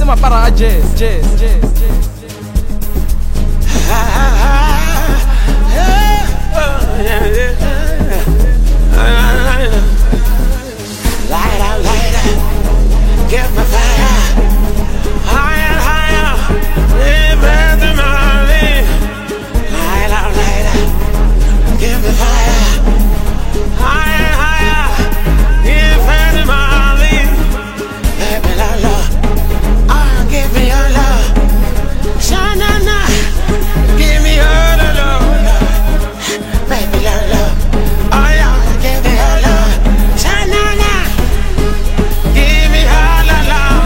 Suma para jazz. Lighter, give me fire. Higher, live in my lead. Lighter, give me fire. Higher, live in my lead. Baby, love, oh, give me your love. Sha-na-na, give me your love. Baby, love, oh yeah, give me your love. Sha-na-na, give me your love.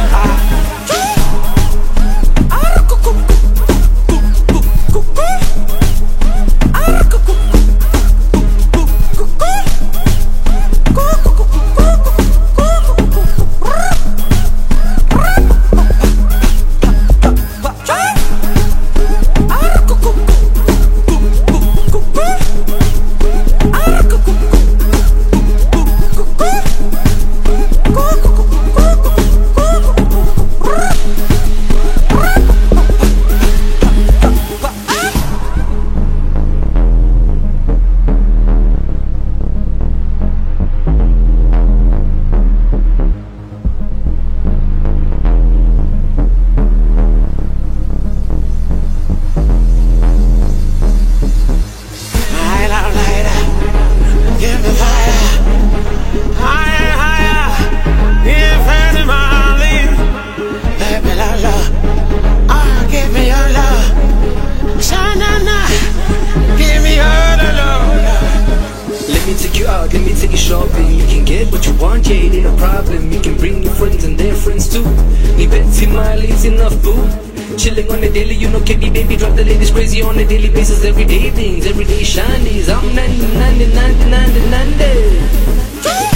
Give me fire, higher, give me my lead. Baby, love, oh, give me your love. Sha-na-na, give me your love. Let me take you out, let me take you shopping. You can get what you want, yeah, it ain't a problem. You can bring your friends and their friends too. Ni Betsy Miley, it's enough, boo. Chilling on the daily, you know, KB baby, drop the ladies crazy on a daily basis. Everyday things, everyday shinies. I'm 99.